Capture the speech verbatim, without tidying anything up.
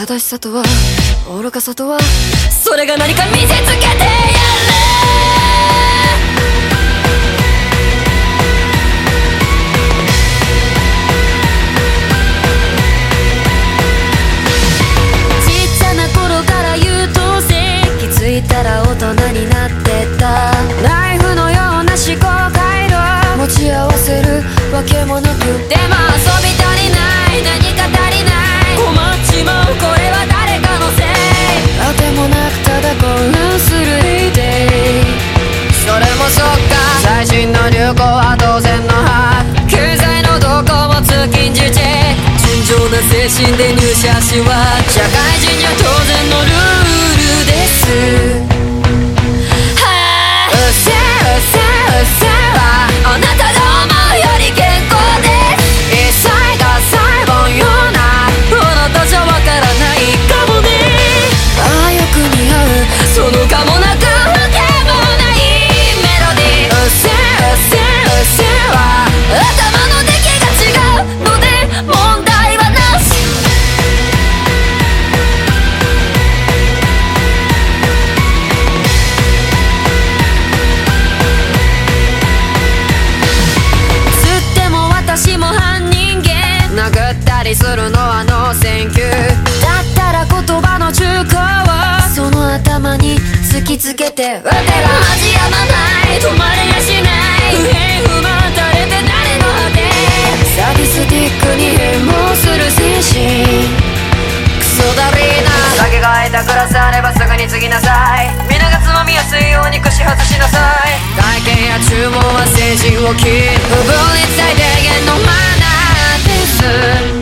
正しさとは愚かさとはそれが何か見せつけてやる。ちっちゃな頃から優等生、気づいたら大人になってた。ナイフのような思考回路持ち合わせるわけもなく、でも遊び足りない、何か足りない、困っちまう、これは誰かのせい。あてもなくただ混乱する Day。 それもそっか、最新の流行は当然の派、経済の動向も通勤時チェック、純情な精神で入社しは社会人には当然のルールです。うっせえうっせえうっせえはあなたが思うより健康です。一切が細胞ようなあなたじゃわからないかもね。ああよく似合うそのかもなくわけもないメロディー。うっせえうっせえうっせえは頭の出来が違うので問題はなし。私も犯人間殴ったりするのはノーセンキューだったら言葉の中古をその頭に突きつけて、わてら味やまない、止まれやしない、不平不満垂れて誰の果て、サディスティックに変貌する精神クソだりーな。酒が空いたグラスあればすぐに継ぎなさい、皆がつまみやすいように串外しなさい。会計や注文は政治を切る不分率最低限のマナーです。